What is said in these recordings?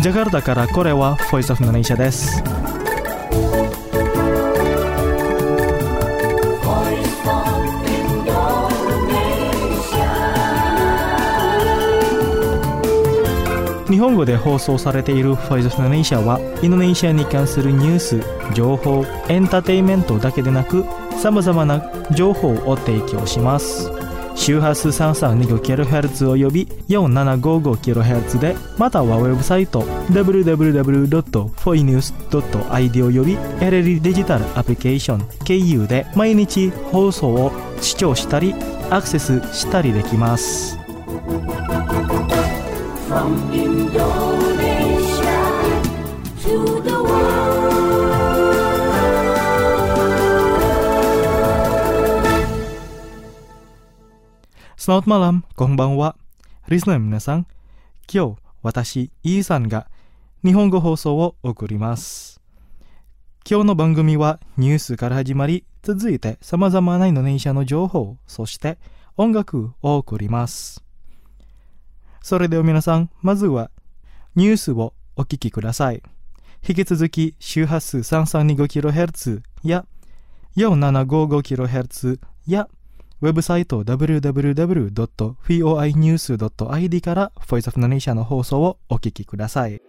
ジャカルタからこれは Voice of Indonesia です。日本語で放送されている Voice of Indonesia はインドネシアに関するニュース、情報、エンターテインメントだけでなく様々な情報を提供します。周波数 3325kHz および 4755kHz で、またはウェブサイト www.foinews.id および LLD デジタルアプリケーション KU で毎日放送を視聴したりアクセスしたりできます。From Indonesia to the world。Selamat malam, konbanwa. Listener 皆さん、今日私イーさんが日本語放送を送ります。今日の番組はニュースから始まり、続いて様々なインドネシアの情報、そして音楽を送ります。それでは皆さん、まずはニュースをお聞きください。引き続き周波数 3325kHz や 4755kHz やウェブサイト www.foinews.id から Voice of Indonesia の放送をお聞きください。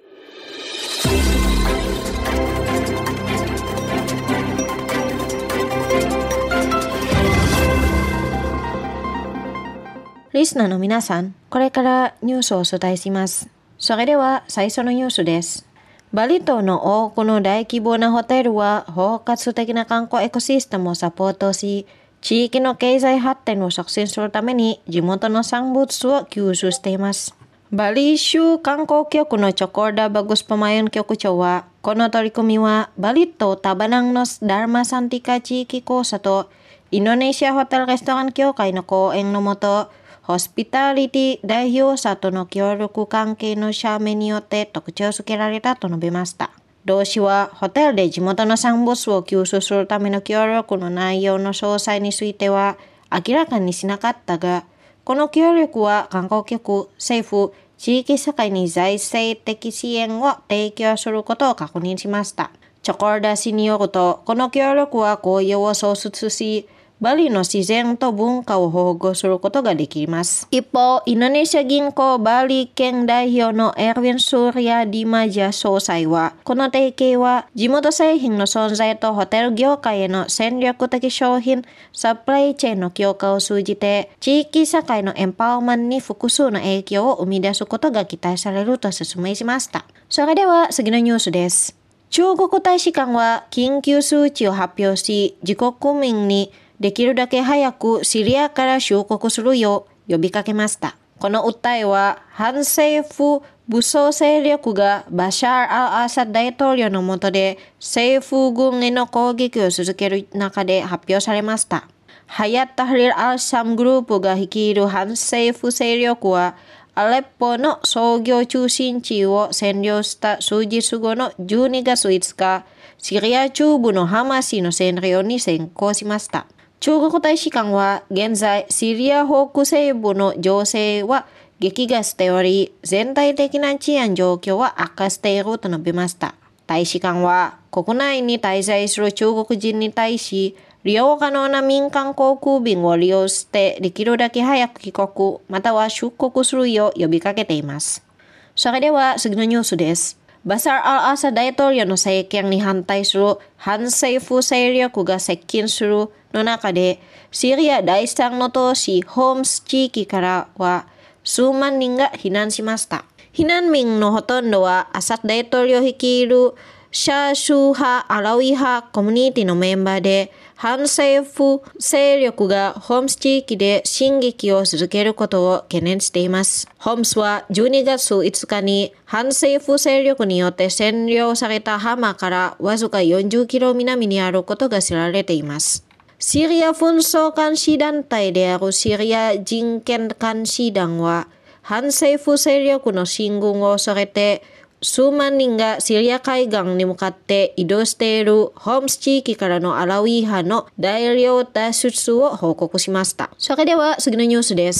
リスナーの皆さん、これからニュースをお伝えします。それでは最初のニュースです。バリ島の多くの大規模なホテルは包括的な観光エコシステムをサポートし、地域の経済発展を促進するために地元の産物を吸収しています。バリ州観光局のチョコルダ・バグスパマヨン局長は、この取り組みはバリ島タバナンのダルマサンティカ地域交差とインドネシアホテルレストラン協会の講演のもと、ホスピタリティ代表者との協力関係の社名によって特徴づけられたと述べました。同氏はホテルで地元の産物を吸収するための協力の内容の詳細については明らかにしなかったが、この協力は観光局、政府、地域社会に財政的支援を提供することを確認しました。チョコルダ氏によると、この協力は雇用を創出し、バリの自然と文化を保護することができます。一方、インドネシア銀行バリ県代表のエルヴィン・スーリア・ディマジャ総裁は、この提携は地元製品の存在とホテル業界への戦略的商品、サプライチェーンの強化を通じて、地域社会のエンパワーマンに複数の影響を生み出すことが期待されると説明しました。それでは次のニュースです。中国大使館は緊急数値を発表し、自国民にできるだけ早くシリアから出国するよう呼びかけました。この訴えは反政府武装勢力がバシャー・アル・アサド大統領の下で政府軍への攻撃を続ける中で発表されました。ハヤッタ・ハリル・アル・サムグループが率いる反政府勢力はアレッポの創業中心地を占領した数日後の12月5日、シリア中部のハマスの占領に先行しました。中国大使館は現在シリア北西部の情勢は激化しており、全体的な治安状況は悪化していると述べました。大使館は国内に滞在する中国人に対し、利用可能な民間航空便を利用してできるだけ早く帰国または出国するよう呼びかけています。それでは次のニュースです。バシャー・アル・アサド大統領の政権に反対する反政府勢力が接近するの中で、シリア第3の都市ホームス地域からは数万人が避難しました。避難民のほとんどはアサド大統領率いるシャーシュー派・アラウィ派コミュニティのメンバーで、反政府勢力がホームス地域で進撃を続けることを懸念しています。ホームスは12月5日に反政府勢力によって占領されたハマからわずか40キロ南にあることが知られています。シリア紛争監視団体であるシリア人権監視団は、反政府勢力の進軍を恐れて、数万人がシリア海岸に向かって移動しているホームス地域からのアラウィ派の大量脱出を報告しました。それでは次のニュースです。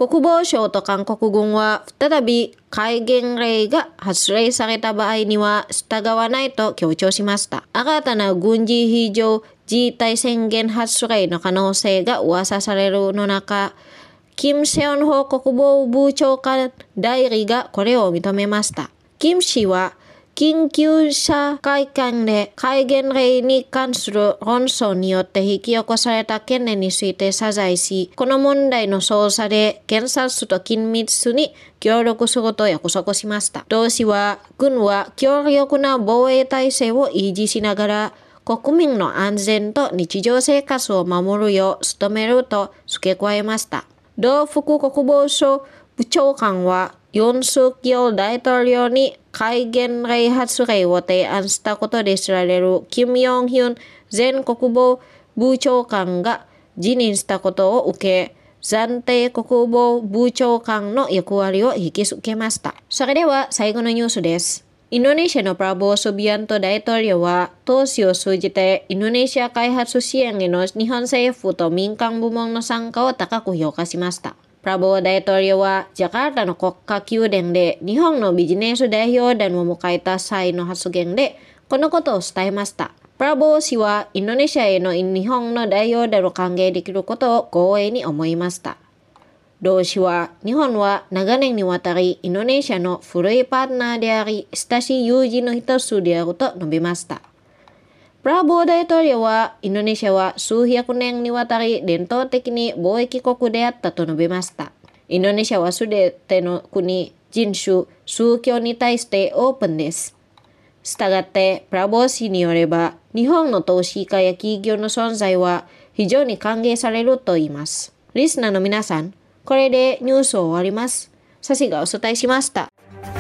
国防省と韓国軍は再び戒厳令が発令された場合には従わないと強調しました。新たな軍事非常事態宣言発令の可能性が噂されるの中、キム・セヨンホ国防部長官代理がこれを認めました。キム氏は緊急者会見で戒厳令に関する論争によって引き起こされた懸念について謝罪し、この問題の捜査で検察と緊密に協力すると約束しました。同氏は、軍は強力な防衛体制を維持しながら、国民の安全と日常生活を守るよう努めると付け加えました。同副国防省部長官は、ユン・ソギョル大統領に戒厳令発令を提案したことで知られるキム・ヨンヒョン前国防部長官が辞任したことを受け、暫定国防部長官の役割を引き受けました。それでは最後のニュースです。インドネシアのプラボー・スビアント大統領は投資を通じてインドネシア開発支援への日本政府と民間部門の参加を高く評価しました。プラボー大統領はジャカルタの国家宮殿で日本のビジネス代表団を迎えた際の発言でこのことを伝えました。プラボー氏はインドネシアへの日本の代表団を歓迎できることを光栄に思いました。同氏は日本は長年にわたりインドネシアの古いパートナーであり親しい友人の一つであると述べました。プラボー大統領はインドネシアは数百年にわたり伝統的に貿易国であったと述べました。インドネシアはすべての国、人種、宗教に対してオープンです。したがってプラボー氏によれば日本の投資家や企業の存在は非常に歓迎されると言います。リスナーの皆さん、これでニュースを終わります。サシがお伝えしました。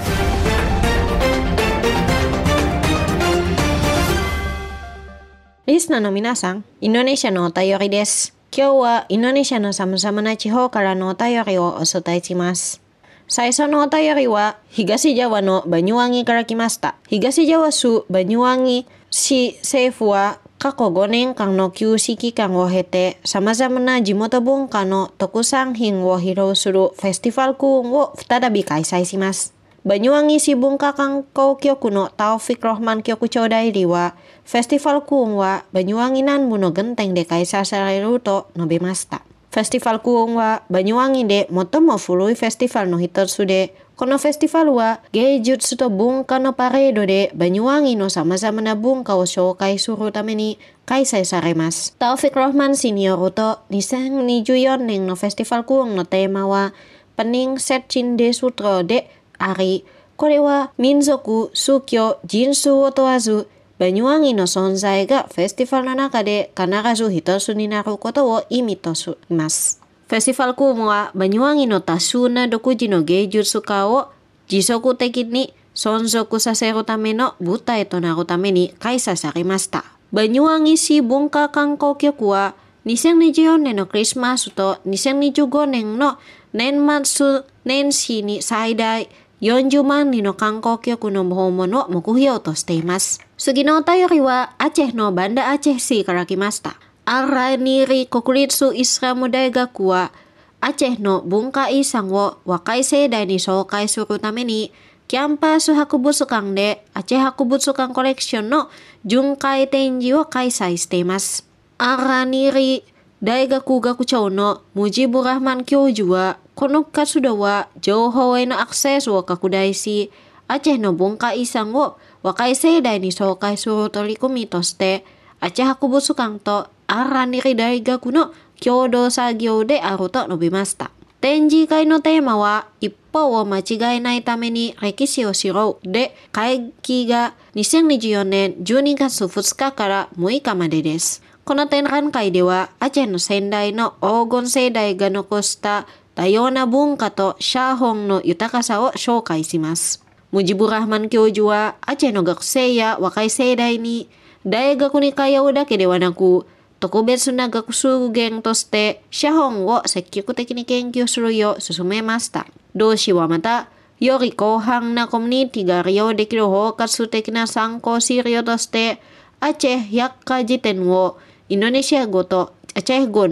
リスナーの皆さん、インドネシアのお便りです。今日はインドネシアの様々な地方からのお便りをお伝えします。最初のお便りは東ジャワのバニュワンギから来ました。東ジャワ州バニュワンギ市政府は過去5年間の休止期間を経て様々な地元文化の特産品を披露するフェスティバルクーンを再び開催します。バニュワンギ市文化観光局のタオフィク・ロフマン局長代理は、フェスティバルクーンはバニュワンギ南部の原点で開催されると述べました。フェスティバルクーンはバニュワンギで最も古いフェスティバルの一つで、このフェスティバルは芸術と文化のパレードでバニュワンギの様々な文化を紹介するために開催されます。タオフィク・ロフマン氏によると、2024年のフェスティバルクーンのテーマは、パニン・セッチン・デ・ストロであり、これは民族、宗教、人種を問わず、バニュワンギの存在がフェスティバルの中で必ず一つになることを意味とします。フェスティバルクーンはバニュワンギの多数な独自の芸術家を持続的に存続させるための舞台となるために開催されました。バニュワンギ市文化観光局は2024年のクリスマスと2025年の年末年始に最大40万人の観光客の訪問を目標としています。次のお便りはアチェのバンダアチェ市から来ました。アラニリ国立イスラム大学はアチェの文化遺産を若い世代に紹介するためにキャンパス博物館でアチェ博物館コレクションの巡回展示を開催しています。アラニリ大学学長のムジブラフマン教授はこの活動は情報へのアクセスを拡大し、アチェの文化遺産を若い世代に紹介する取り組みとして、アチェ博物館とアラニリ大学の共同作業であると述べました。展示会のテーマは、一歩を間違えないために歴史を知ろうで、会期が2024年12月2日から6日までです。この展覧会では、アチェの先代の黄金世代が残した多様な文化とシャーホンの豊かさを紹介します。ムジブラフマン教授は、アチェの学生や若い世代に、大学に通うだけではなく、特別な学習源としてシャーホンを積極的に研究するよう勧めました。同氏はまた、より広範なコミュニティが利用できる包括的な参考資料として、アチェ百科事典をインドネシア語とアチェ語の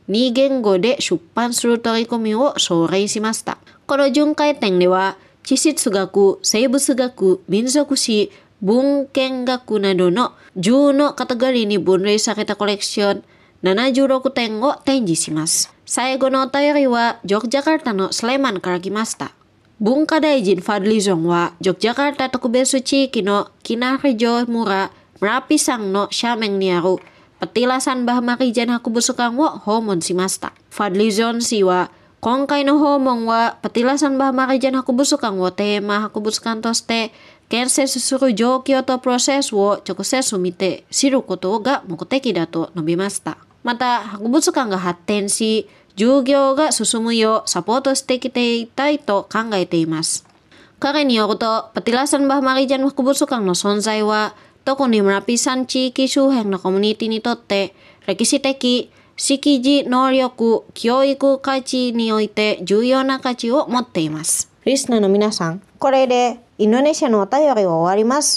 2言語で出版する取り組みを奨励しました。この巡回展では、地質学、生物学、民族史、文献学などの10のカテゴリーに分類されたコレクション76点を展示します。最後のお便りは、ジョグジャカルタのスレマンから来ました。文化大臣ファドリゾンは、ジョグジャカルタ特別地域のキナリジョ村、ムラピサンの斜面にあるPetilasan Bah Marijan Hakubusukan wo homon shimashita. Fadlizon氏は、今回の訪問は、Petilasan Bah Marijan Hakubusukanをテーマ博物館として、建設する状況とプロセスを直接見て知ることが目的だと述べました。また、博物館が発展し、従業が進むようサポートしてきていたいと考えています。彼によると、Petilasan Bah Marijan Hakubusukanの存在は、特に村ピサン地域周辺のコミュニティにとって歴史的、識字能力、教育価値において重要な価値を持っています。リスナーの皆さん、これでインドネシアのお便りは終わります。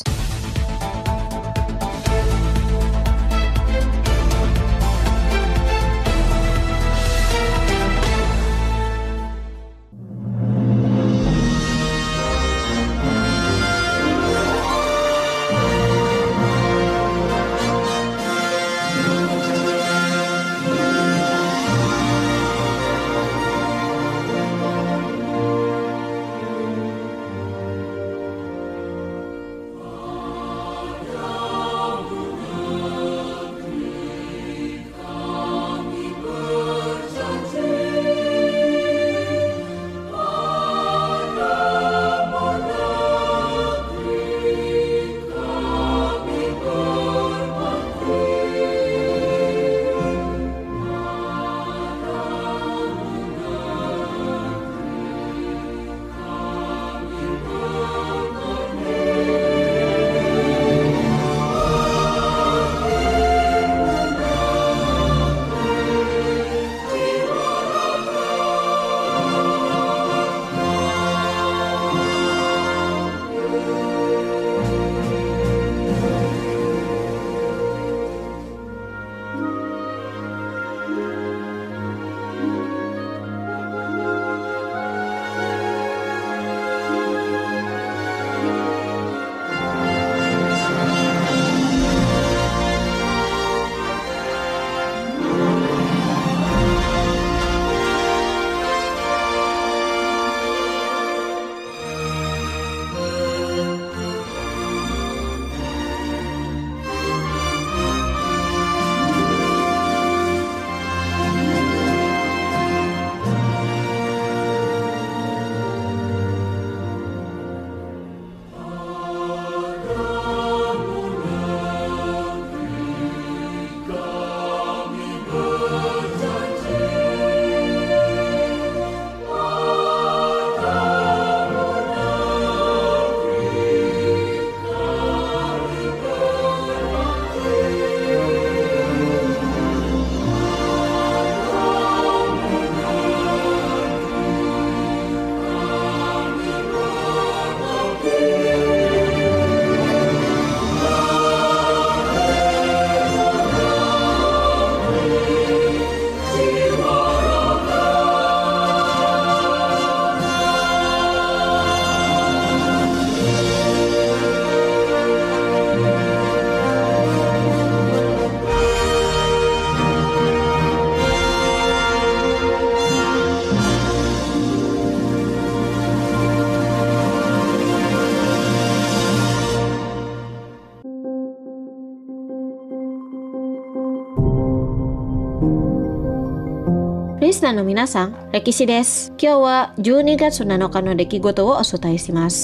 リスナーの皆さん、歴史です。今日は12月7日の出来事をお伝えします。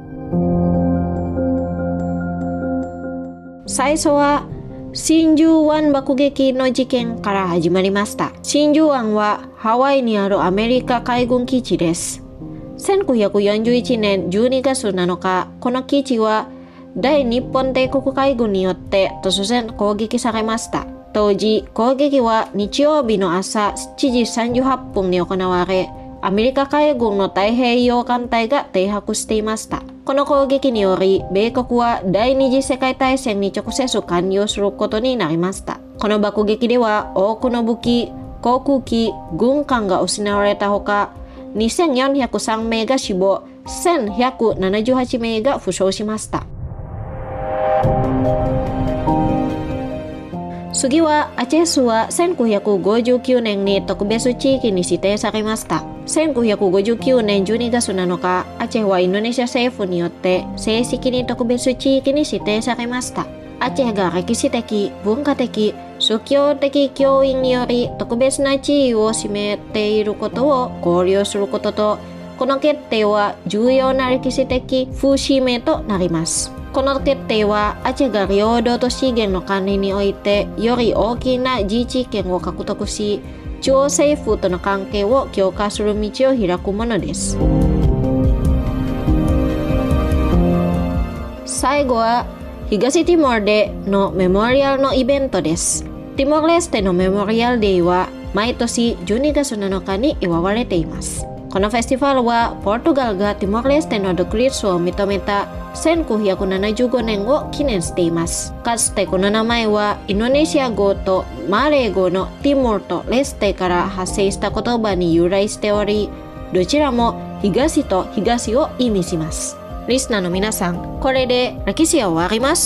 最初は真珠湾爆撃の事件から始まりました。真珠湾はハワイにあるアメリカ海軍基地です。1941年12月7日、この基地は大日本帝国海軍によって突然攻撃されました。当時、攻撃は日曜日の朝7時38分に行われ、アメリカ海軍の太平洋艦隊が停泊していました。この攻撃により、米国は第二次世界大戦に直接関与することになりました。この爆撃では多くの武器、 航空機軍艦が失われたほか、2403名が死亡、1178名が負傷しました。次はアチェスは1959年に特別地域に指定されました。1959年12月7日、アチェはインドネシア政府によって正式に特別地域に指定されました。アチェが歴史的、文化的、宗教的教因により特別な地位を占めていることを考慮することと、この決定は重要な歴史的節目となります。この決定はアチェが領土と資源の管理においてより大きな自治権を獲得し、中央政府との関係を強化する道を開くものです。最後は東ティモールでのメモリアルのイベントです。ティモーレステのメモリアルデーは毎年12月7日に祝われています。このフェスティバルはポルトガルがティモーレステの独立を認めた1975年を記念しています。かつてこの名前はインドネシア語とマレー語のティモールとレステから派生した言葉に由来しており、どちらも東と東を意味します。リスナーの皆さん、これで歴史は終わります。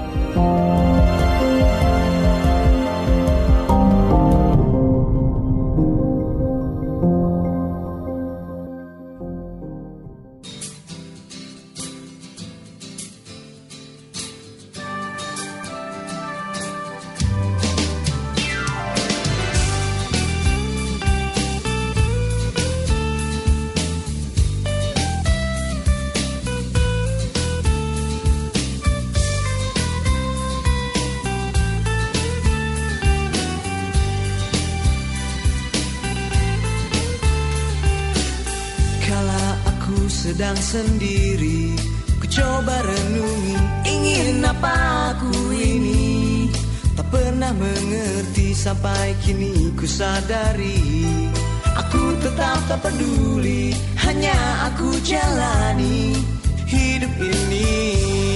Sedang sendiri, ku coba renungi, ingin apa aku ini. Tak pernah mengerti sampai kini ku sadari, aku tetap tak peduli, hanya aku jalani hidup ini.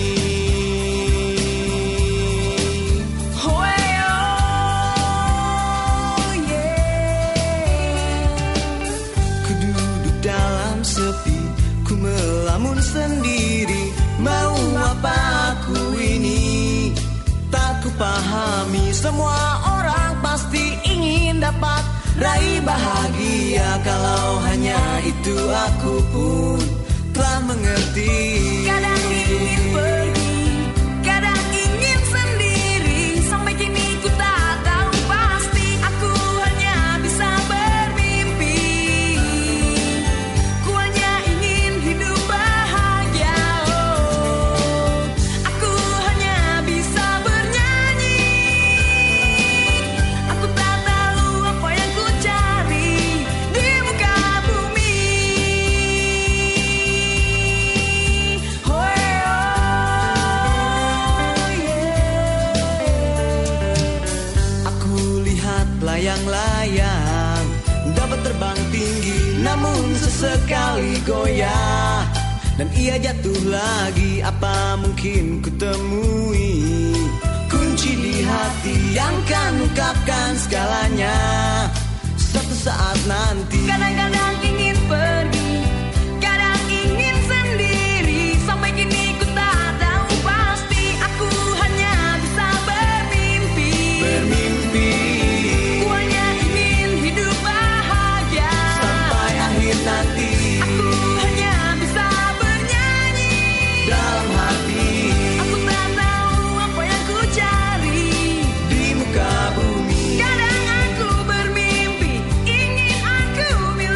Ku duduk dalam sepi, ku melamun sendiri, mau apa aku ini? Tak ku pahami, semua orang pasti ingin dapat raih bahagia. Kalau hanya itu aku pun telah mengerti. Kadang ingin pergi, kadang ingin sendiri, sampai kini ku tak tahu pasti, aku hanya bisa bermimpi. Ku hanya ingin hidup bahagia, oh. Aku hanya bisa bernyanyi. Aku tak tahu apa yang ku cari di muka bumi. Oh, yeah. Aku lihat layang-layang dapat terbang tinggi, namun sesekali goyah dan ia jatuh lagi. Apa mungkin ku temui kunci di hati yang kan ungkapkan segalanya suatu saat nanti. Kadang-kadang ingin pergi, kadang ingin sendiri, sampai kini ku tak tahu pasti, aku hanya bisa bermimpi. Ku hanya ingin hidup bahagia sampai akhir nanti. Aku hanya bisa bernyanyi dalam hati. Aku tak tahu apa yang ku cari di muka bumi. Kadang aku bermimpi, ingin aku miliki.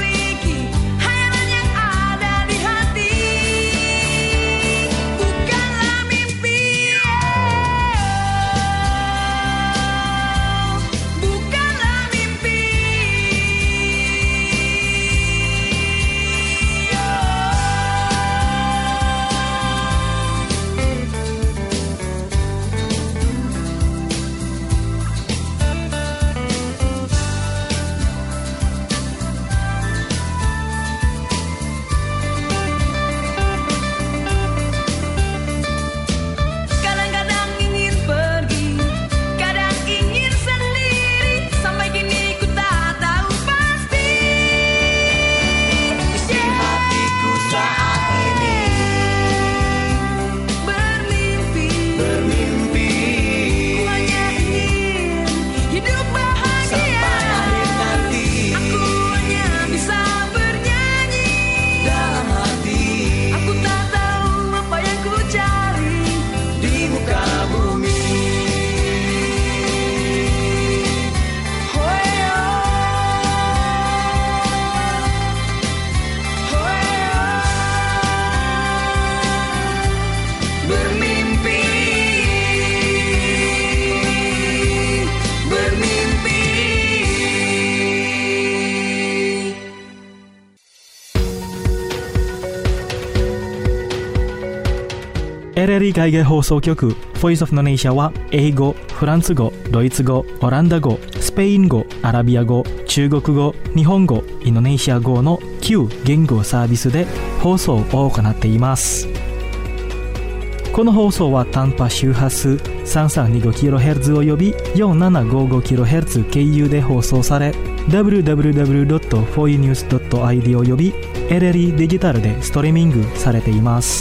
LLE 海外放送局 Voice of Indonesia は英語、フランス語、ドイツ語、オランダ語、スペイン語、アラビア語、中国語、日本語、インドネシア語の9言語サービスで放送を行っています。この放送は短波周波数 3325kHz および 4755kHz 経由で放送され、www.foinews.id および LLE デジタルでストリーミングされています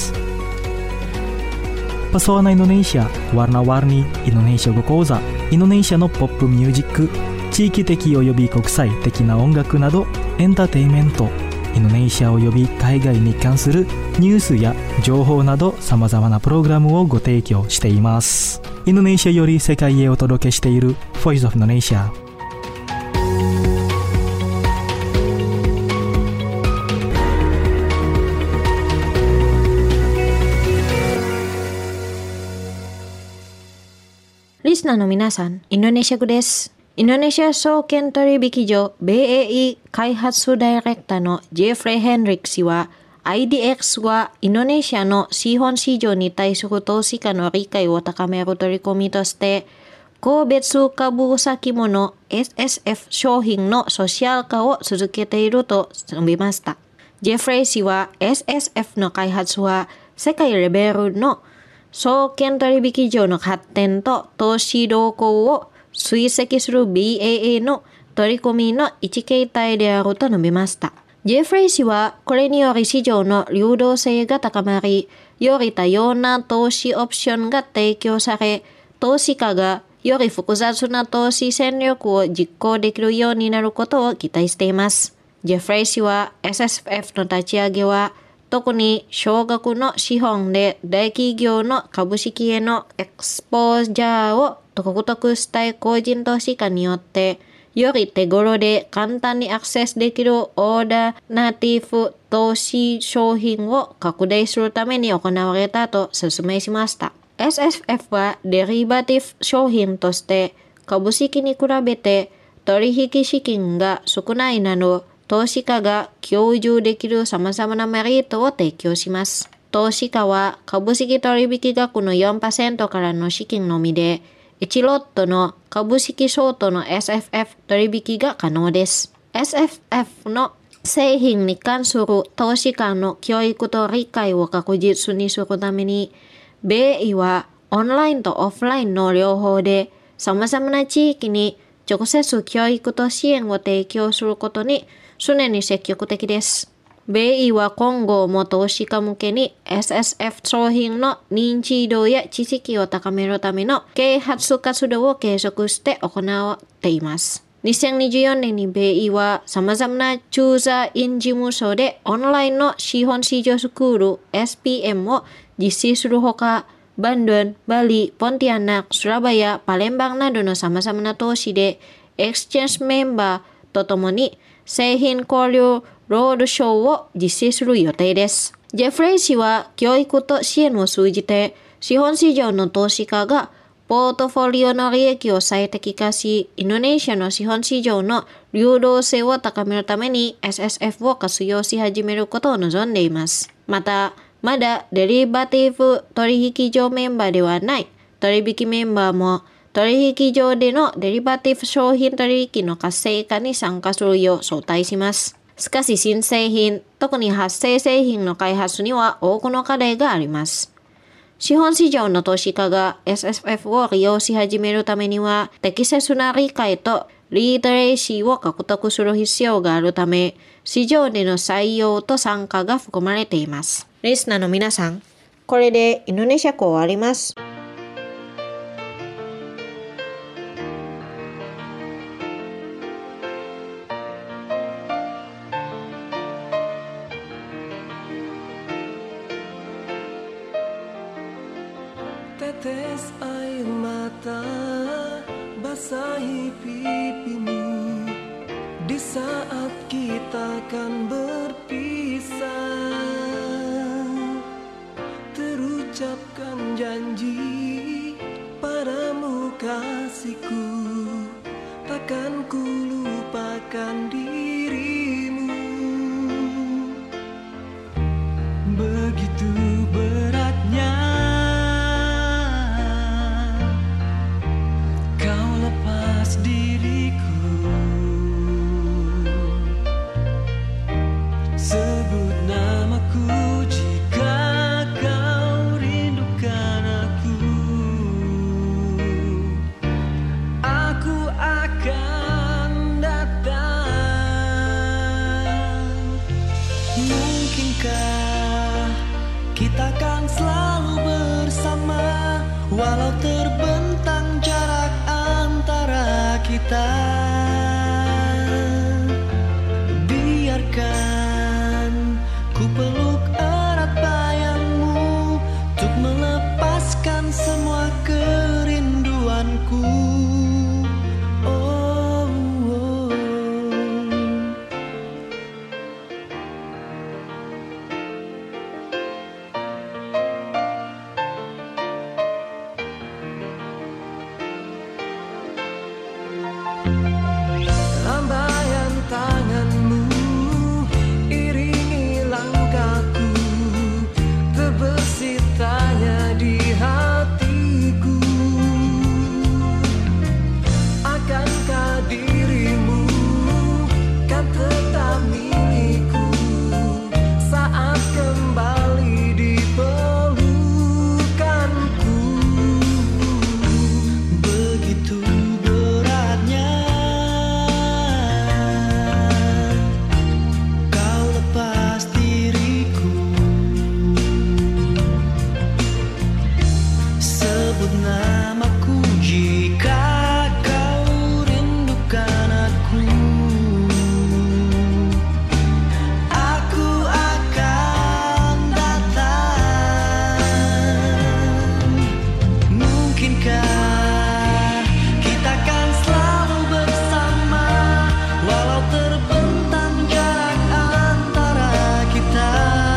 。Pesona Indonesia, Warna-warni Indonesia語講座、インドネシアのポップミュージック、地域的および国際的な音楽などエンターテインメント、インドネシアおよび海外に関するニュースや情報などさまざまなプログラムをご提供しています。インドネシアより世界へお届けしている Voice of Indonesia。 リスナーの皆さん、インドネシア語です。インドネシア証券取引所 BEI 開発ダイレクターのジェフレー・ヘンリック氏は、IDX はインドネシアの資本市場に対する投資家の理解を高める取り組みとして、個別株先物 SSF 商品のソシャル化を続けていると述べました。ジェフレー氏は SSF の開発は世界レベルの証券取引所の発展と投資動向を追跡する BEI の取り組みの一形態であると述べました。ジェフレー氏はこれにより市場の流動性が高まり、より多様な投資オプションが提供され、投資家がより複雑な投資戦略を実行できるようになることを期待しています。ジェフレー氏は SSF の立ち上げは特に少額の資本で大企業の株式へのエクスポージャーを獲得したい個人投資家によってより手頃で簡単にアクセスできるオーダーナティブ投資商品を拡大するために行われたと説明しました。SSF はデリバティブ商品として株式に比べて取引資金が少ないなど投資家が享受できる様々なメリットを提供します。投資家は株式取引額の 4% からの資金のみで、1ロットの株式相当の SFF 取引が可能です。SFF の製品に関する投資家の教育と理解を確実にするために、BEI はオンラインとオフラインの両方で様々な地域に直接教育と支援を提供することに常に積極的です。BEI は今後も投資家向けに SSF 商品の認知度や知識を高めるための啓発活動を継続して行っています。2024年にBEIは様々な駐在員事務所でオンラインの資本市場スクール SPM を実施するほか、バンドゥン、バリ、ポンティアナ、スラバヤ、パレンバンなどの様々な都市でエクスチェンジメンバーとともに製品交流ロードショーを実施する予定です。ジェフレー氏は教育と支援を通じて資本市場の投資家がポートフォリオの利益を最適化し、インドネシアの資本市場の流動性を高めるために SSF を活用し始めることを望んでいます。また、まだデリバティブ取引所メンバーではない取引メンバーも取引所でのデリバティブ商品取引の活性化に参加するよう招待します。しかし新製品、特に発生製品の開発には多くの課題があります。資本市場の投資家が SSF を利用し始めるためには適切な理解とリテレシーを獲得する必要があるため、市場での採用と参加が含まれています。リスナーの皆さん、これでインドネシア語終わります。 Tetes air mata basahi pipimu di saat kita akan berpisah. Terucapkan janji padamu kasihku, takkan ku lupakan dirimu. Begitu beratnya akan selalu bersama, walau terbentang jarak antara kita. Biarkan ku peluk erat bayangmu untuk melepaskan semua kerinduanku. Lambaian tanganmu iringi langkahku, terbesit tanya di hatiku. Akankah dirimu kan tetap milikku saat kembali di pelukanku? Begitu beratnya kau lepas diriku. Sebut namaku jika kau rindukan aku. Aku akan datang. Mungkinkah kita kan selalu bersama, walau terbentang jarak antara kita.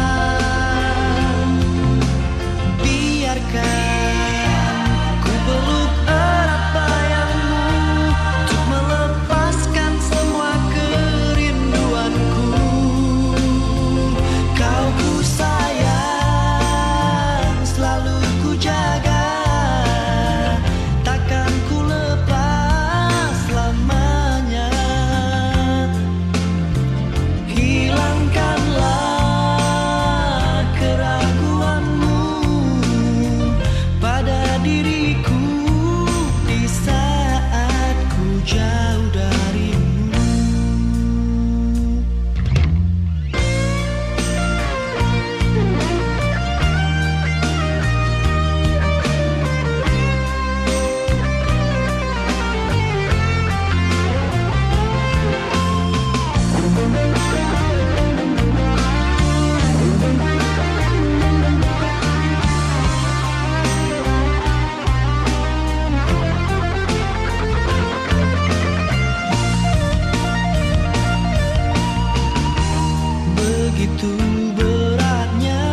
Biarkan ku peluk erat bayangmu untuk melepaskan semua kerinduanku. Kau ku sayang, selalu ku jaga, takkan ku lepas selamanya. Hilangkanlah keraguanmu pada diriku di saat ku jauh darimu. Begitu beratnya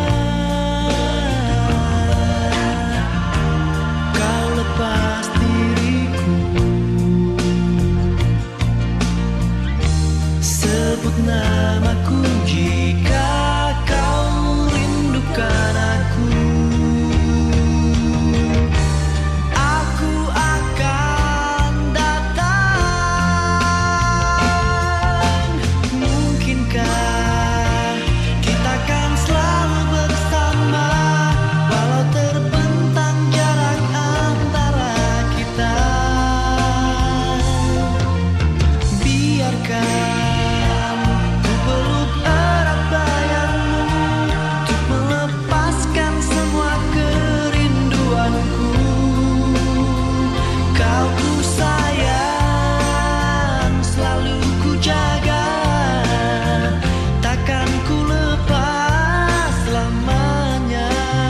kau lepas diriku. Sebut namaku jika kau rindukan aku. Aku akan datang. Mungkinkah kita kan selalu bersama, walau terbentang jarak antara kita. Biarkan ku peluk erat bayangmu untuk melepaskan semua kerinduanku. Kau ku sayang, selalu ku jaga, takkan ku lepas selamanya.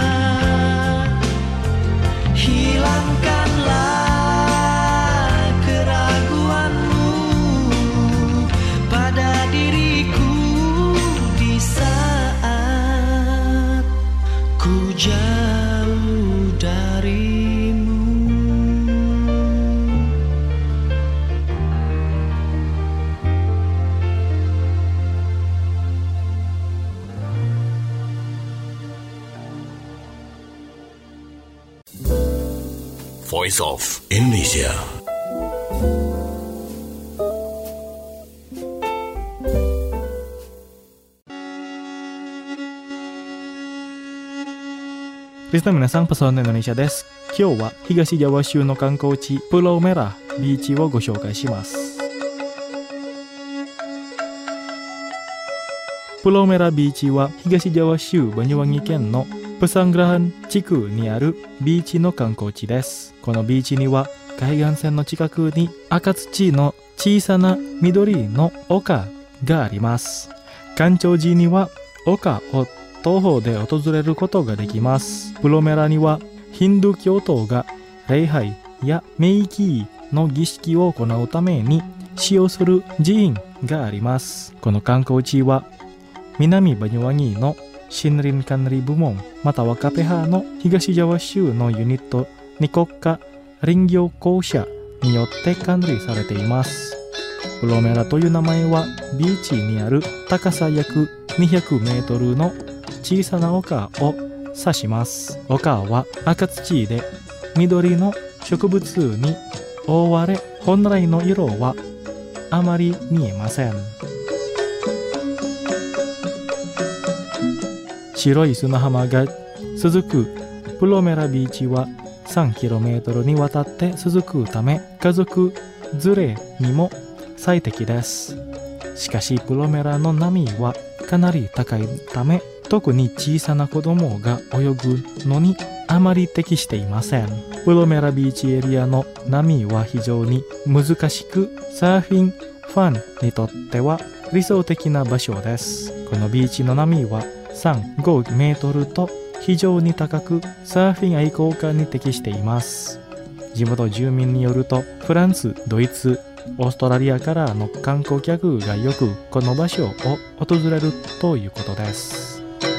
Hilangkanlah keraguanmu pada diriku di saat ku jauh darimu. Voice of Indonesia. Listener minasan, Pesona Indonesia desu. Kyou wa Higashi Jawa Shu no kankouchi Pulau Merah Bichi wo go shoukei shimasu. Pulau Merah Bichi wa Higashi Jawa Shu Banyuwangi Ken no プサングラハン地区にあるビーチの観光地です。このビーチには海岸線の近くに赤土の小さな緑の丘があります。干潮時には丘を徒歩で訪れることができます。プロメラにはヒンドゥー教徒が礼拝やメイキーの儀式を行うために使用する寺院があります。この観光地は南バニュワギの森林管理部門またはカペハの東ジャワ州のユニット2国家林業公社によって管理されています。プロメラという名前はビーチにある高さ約200メートルの小さな丘を指します。丘は赤土で緑の植物に覆われ、本来の色はあまり見えません。白い砂浜が続くプロメラビーチは 3km にわたって続くため、家族連れにも最適です。しかしプロメラの波はかなり高いため、特に小さな子供が泳ぐのにあまり適していません。プロメラビーチエリアの波は非常に難しく、サーフィンファンにとっては理想的な場所です。このビーチの波は3-5メートルと非常に高く、サーフィン愛好家に適しています。地元住民によると、フランス、ドイツ、オーストラリアからの観光客がよくこの場所を訪れるということです。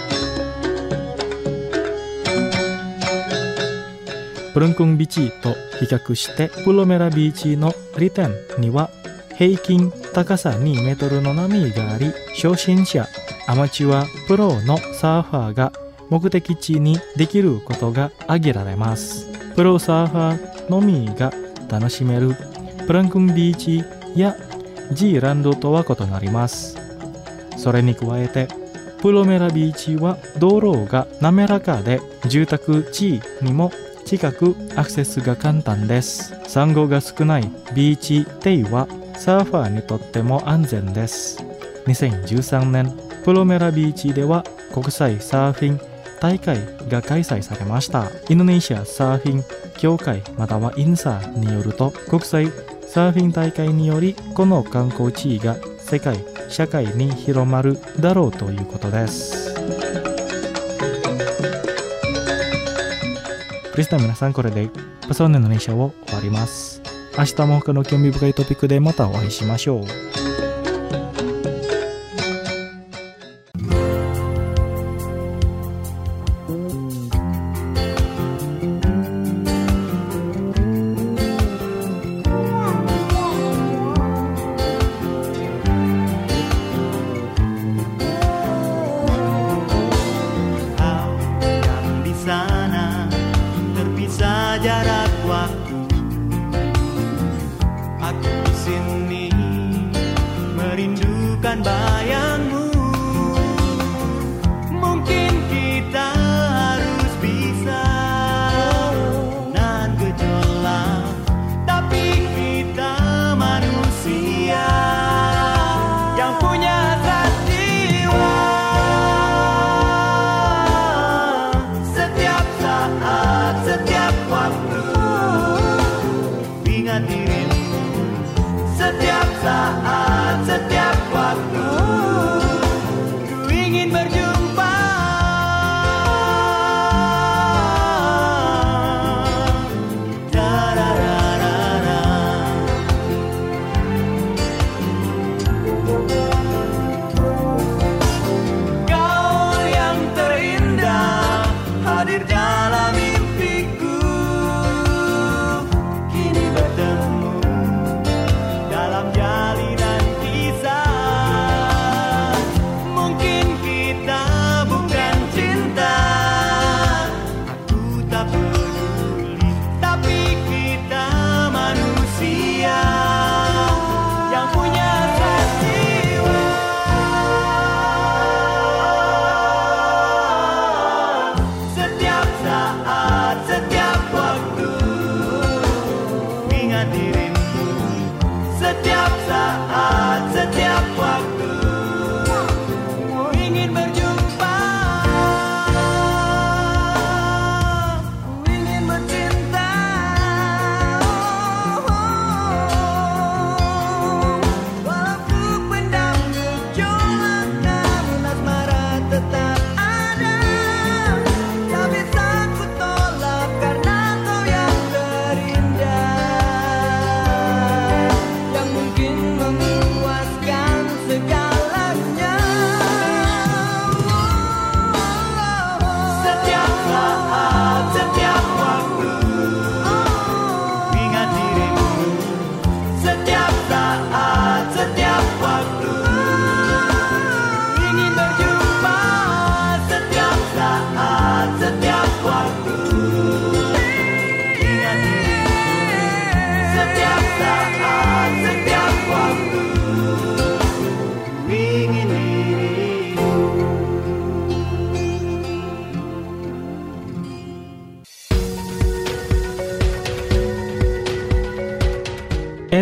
プルンクンビーチと比較してプロメラビーチの利点には平均高さ2メートルの波があり、初心者、アマチュア、プロのサーファーが目的地にできることが挙げられます。プロサーファーのみが楽しめるプランクンビーチや G ランドとは異なります。それに加えてプロメラビーチは道路が滑らかで、住宅地にも近くアクセスが簡単です。サンゴが少ないビーチデイはサーファーにとっても安全です。2013年プロメラビーチでは国際サーフィン大会が開催されました。インドネシアサーフィン協会またはインサーによると、国際サーフィン大会によりこの観光地が世界社会に広まるだろうということです。リスナー皆さん、これでパソンインドネシアを終わります。明日も他の興味深いトピックでまたお会いしましょう。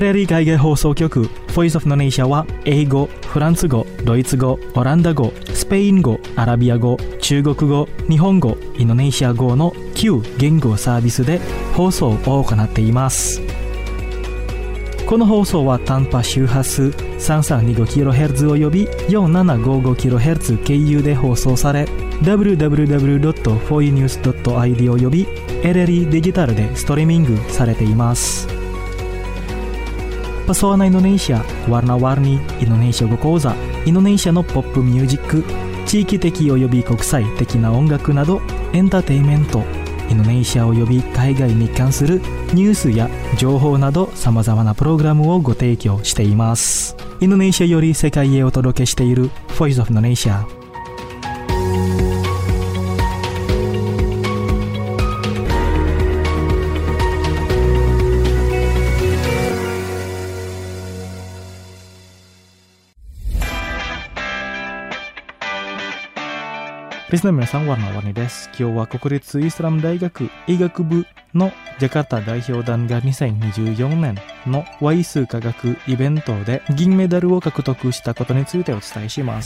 RRI 海外放送局 Voice of Indonesia は英語、フランス語、ドイツ語、オランダ語、スペイン語、アラビア語、中国語、日本語、インドネシア語の9言語サービスで放送を行っています。この放送は短波周波数 3325kHz および 4755kHz 経由で放送され、www.foinews.id および RRI デジタルでストリーミングされています。Pesona Indonesia, Warna-warni Indonesia語講座、インドネシアのポップミュージック、地域的および国際的な音楽などエンターテインメント、インドネシアおよび海外に関するニュースや情報など様々なプログラムをご提供しています。インドネシアより世界へお届けしている Voice of Indonesia。リスナーの皆さん、ワルナワニです。今日は国立イスラム大学医学部のジャカルタ代表団が2024年のワイス科学イベントで銀メダルを獲得したことについてお伝えします。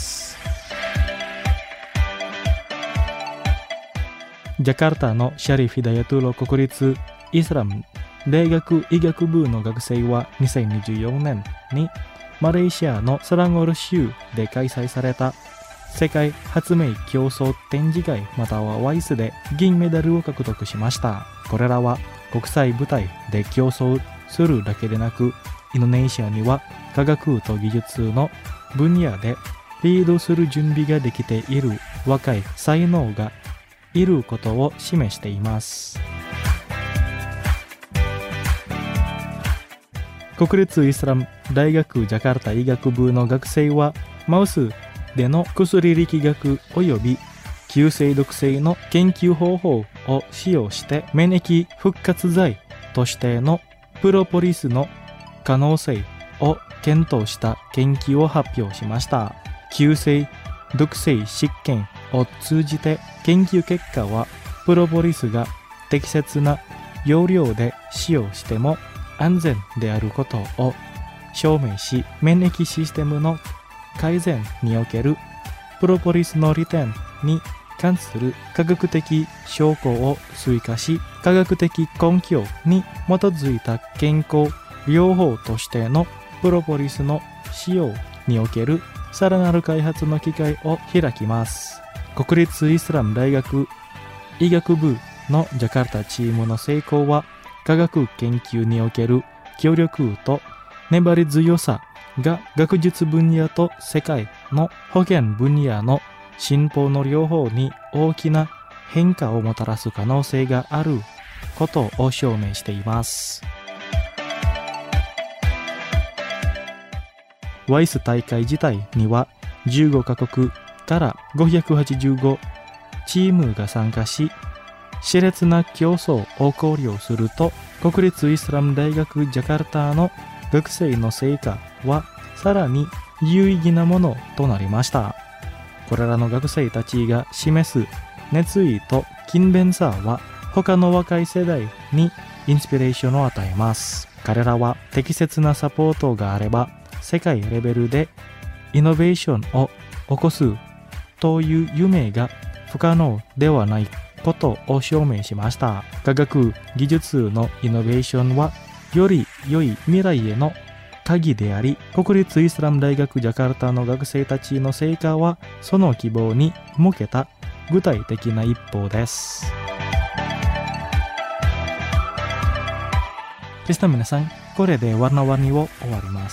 ジャカルタのシャリフ・ヒダヤトゥロ国立イスラム大学医学部の学生は2024年にマレーシアのサランゴル州で開催された世界発明競争展示会またはワイスで銀メダルを獲得しました。これらは国際舞台で競争するだけでなく、インドネシアには科学と技術の分野でリードする準備ができている若い才能がいることを示しています。国立イスラム大学ジャカルタ医学部の学生はマウスでの薬力学および急性毒性の研究方法を使用して免疫復活剤としてのプロポリスの可能性を検討した研究を発表しました。急性毒性実験を通じて研究結果はプロポリスが適切な容量で使用しても安全であることを証明し、免疫システムの改善におけるプロポリスの利点に関する科学的証拠を追加し、科学的根拠に基づいた健康療法としてのプロポリスの使用におけるさらなる開発の機会を開きます。国立イスラム大学医学部のジャカルタチームの成功は、科学研究における協力と粘り強さが学術分野と世界の保健分野の進歩の両方に大きな変化をもたらす可能性があることを証明しています。ワイス大会自体には15カ国から585チームが参加し、熾烈な競争を考慮すると、国立イスラム大学ジャカルタの学生の成果はさらに有意義なものとなりました。これらの学生たちが示す熱意と勤勉さは他の若い世代にインスピレーションを与えます。彼らは適切なサポートがあれば世界レベルでイノベーションを起こすという夢が不可能ではないことを証明しました。科学技術のイノベーションはより良い未来への鍵であり、国立イスラム大学ジャカルタの学生たちの成果はその希望に向けた具体的な一歩です。リスナーの皆さん、これでワルナワニを終わります。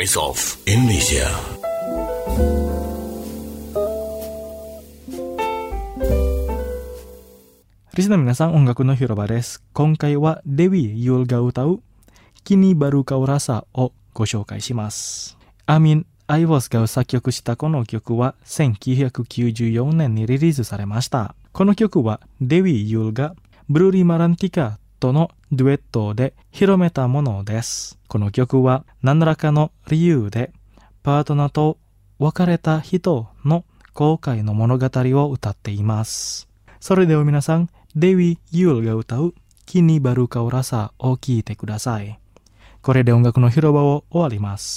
Voice of Indonesia. Risna minasan, ongaku no hiroba desu. Konkai wa Dewi Yul ga utau Kini Baru Kau Rasa o goshoukai shimasu. Amin Aivosが作曲したこの曲は1994年にリリースされました。この曲はデビー・ユールがブルーリ・マランティカとのデュエットで広めたものです。この曲は何らかの理由でパートナーと別れた人の後悔の物語を歌っています。それでは皆さん、デビー・ユールが歌うKini Baru Kau Rasaを聴いてください。これで音楽の広場を終わります。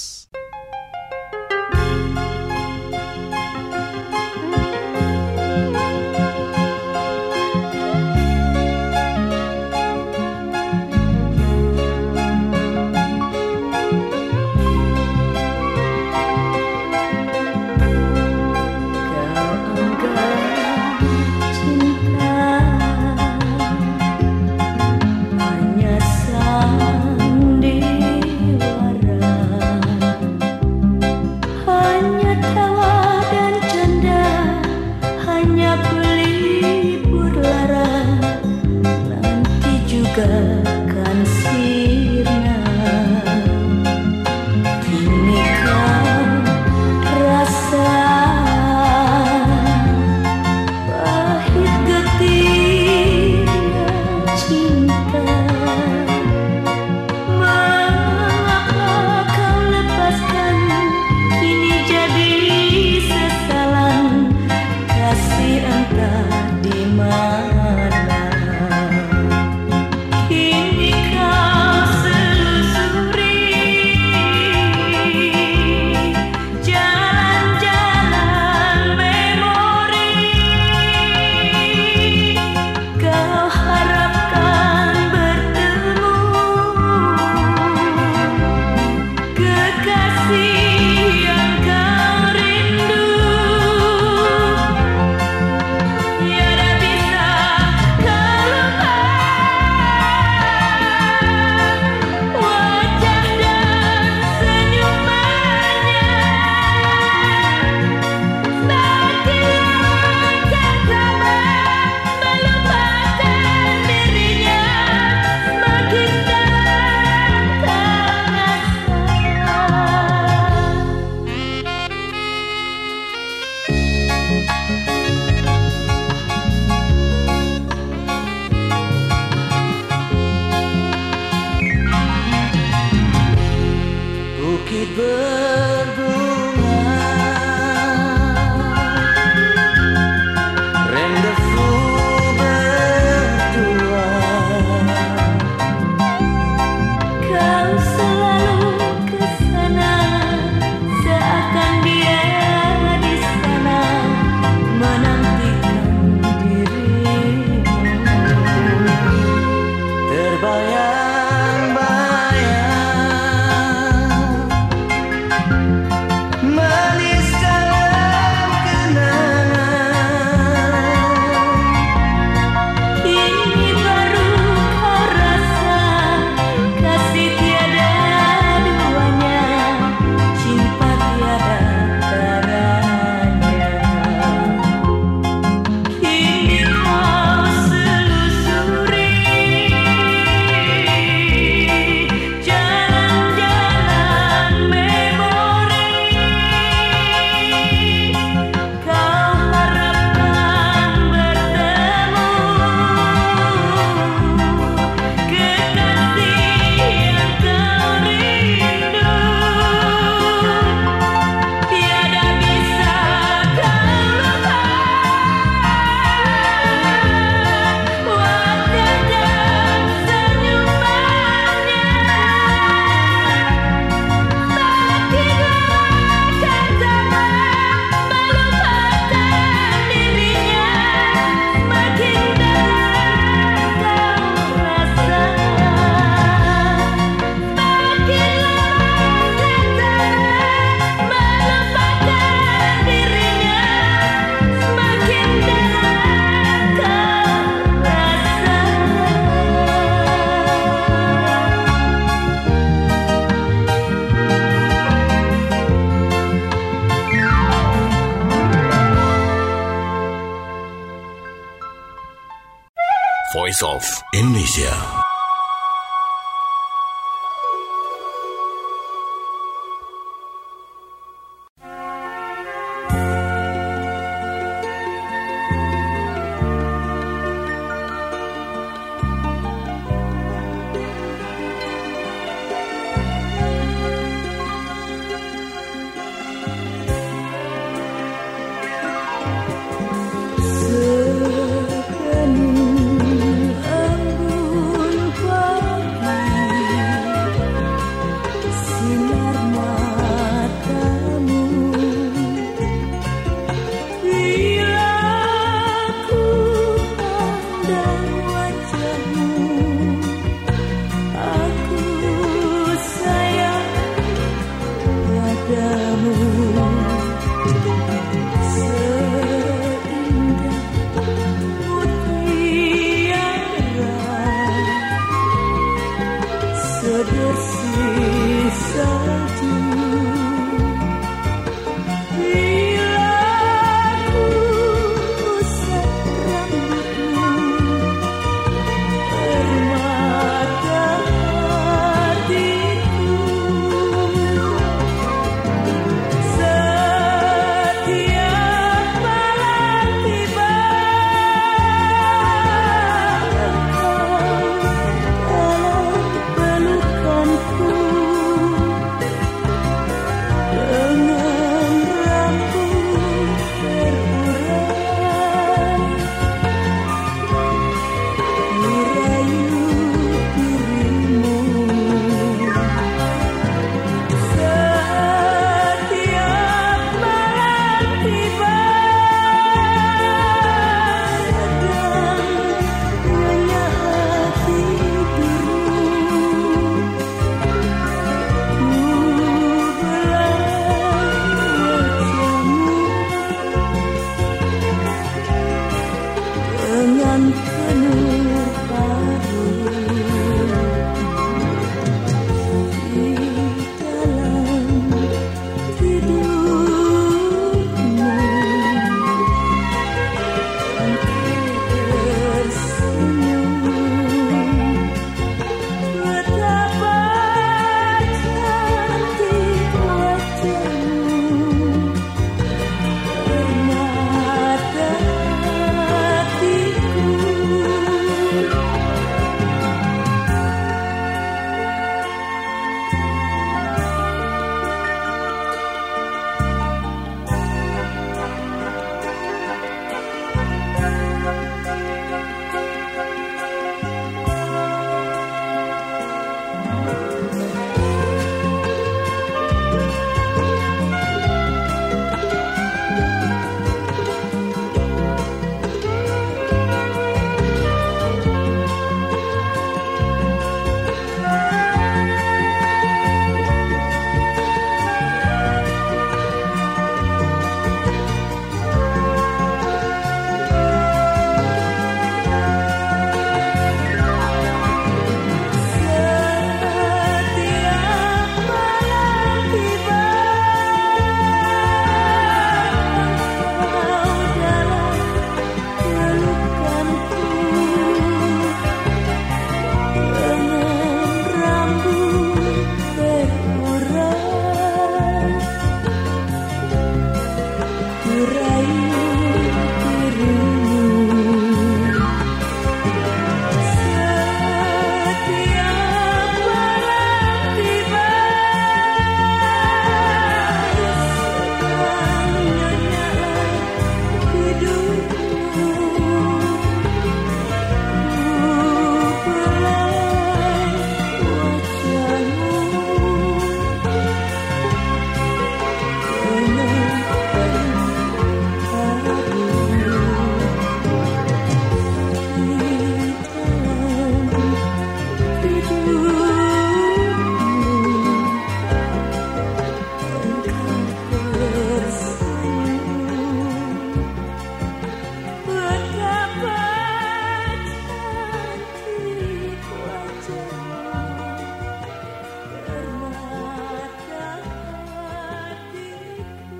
Voice of Indonesia.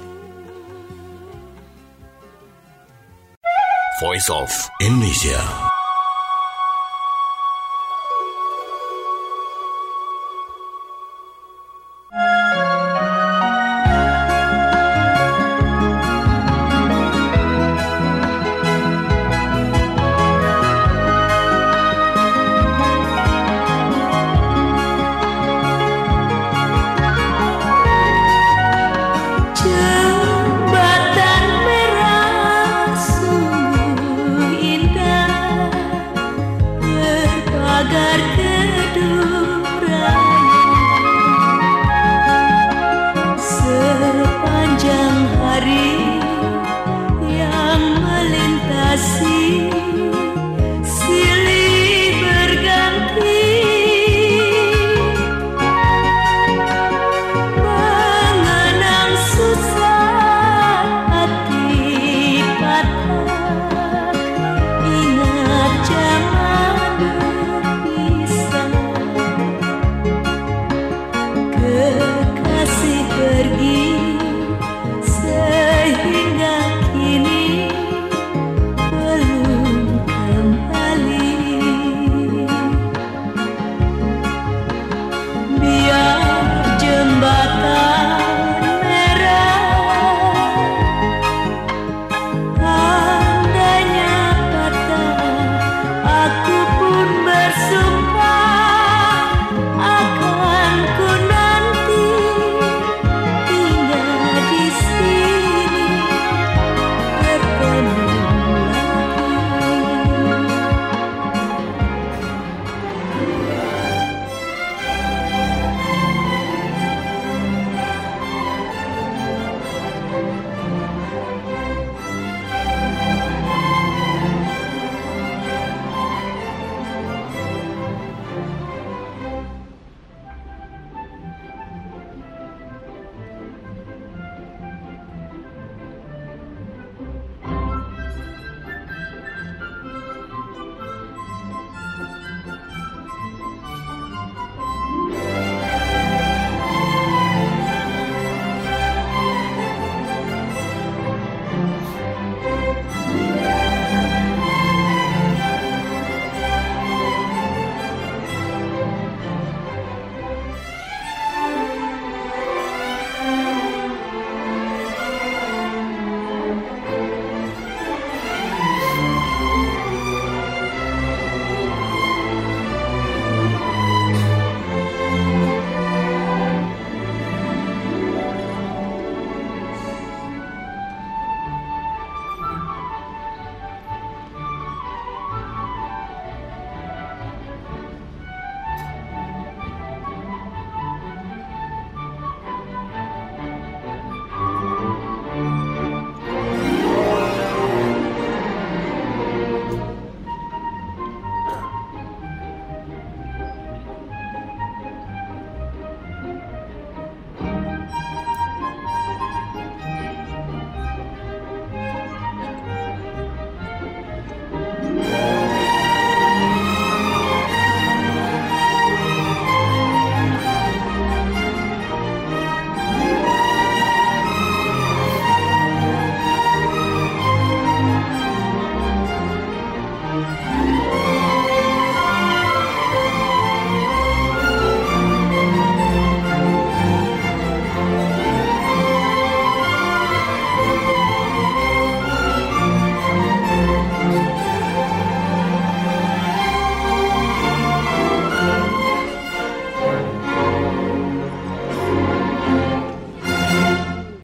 Voice of Indonesia.